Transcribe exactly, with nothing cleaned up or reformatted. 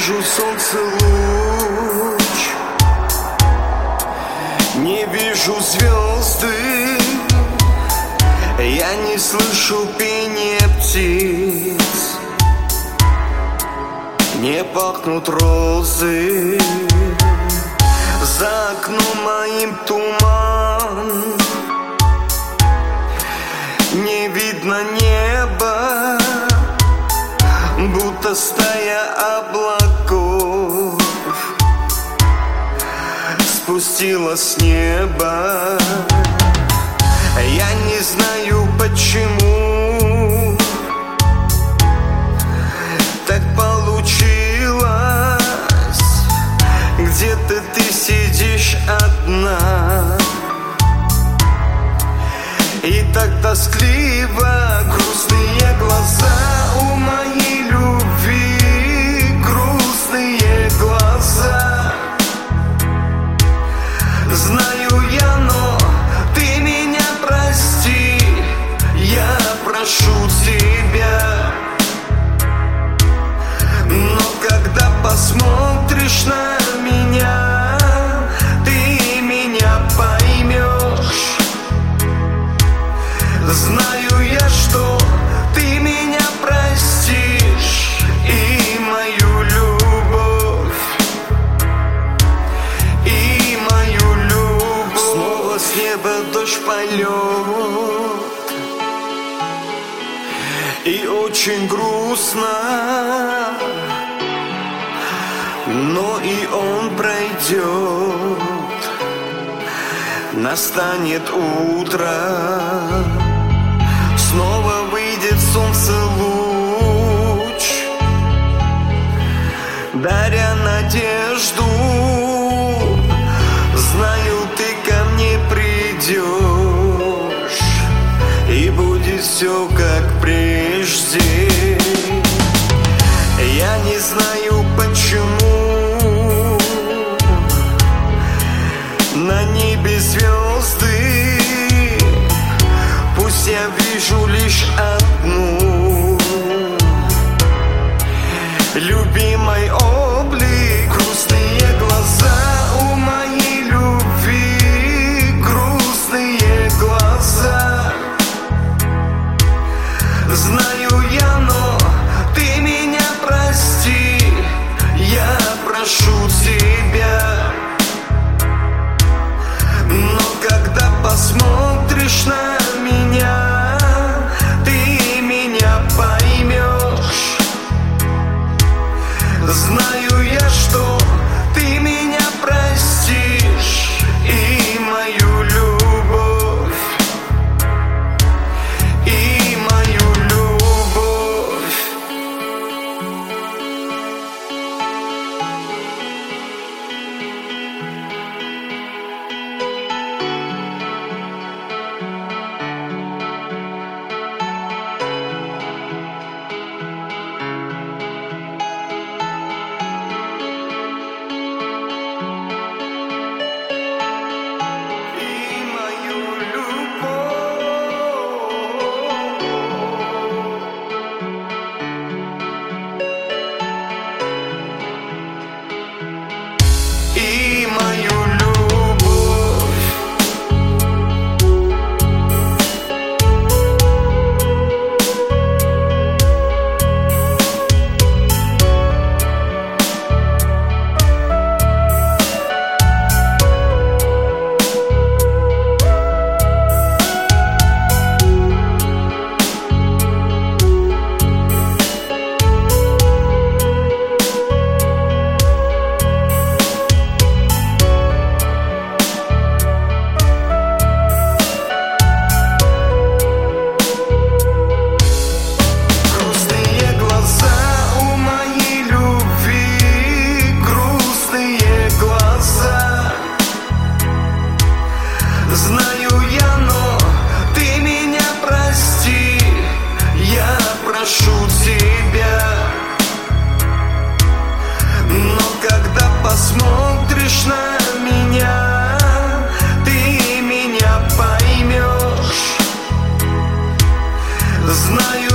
вижу солнце луч, не вижу звезды, я не слышу пения птиц, не пахнут розы, за окном моим туман, не видно неба, будто стая облаков спустилась с неба. Я не знаю почему так получилось, где-то ты сидишь одна, и так тоскливо, грустные глаза у моей любви, грустные глаза. Знаю я, но ты меня прости, я прошу тебя. Но когда посмотришь на меня, ты меня поймешь. Знаю я, что ты меня простишь, и мою любовь, и мою любовь. Снова с неба дождь пойдет, и очень грустно, но и он пройдет, настанет утро. Снова выйдет солнце луч, даря надежду. Знаю, ты ко мне придешь, и будет все как прежде. Я не знаю почему на небе звезды, пусть я вижу лишь одну. Любимый облик, грустные глаза у моей любви, грустные глаза. Знаю я, но ты меня прости, я прошу тебя. Но когда посмотришь на меня, ты меня поймешь. Знаю я, что ты меня простишь, и мою любовь, и мою любовь. И мою любовь. Знаю я, но ты меня прости, я прошу тебя. Но когда посмотришь на меня, ты меня поймешь. Знаю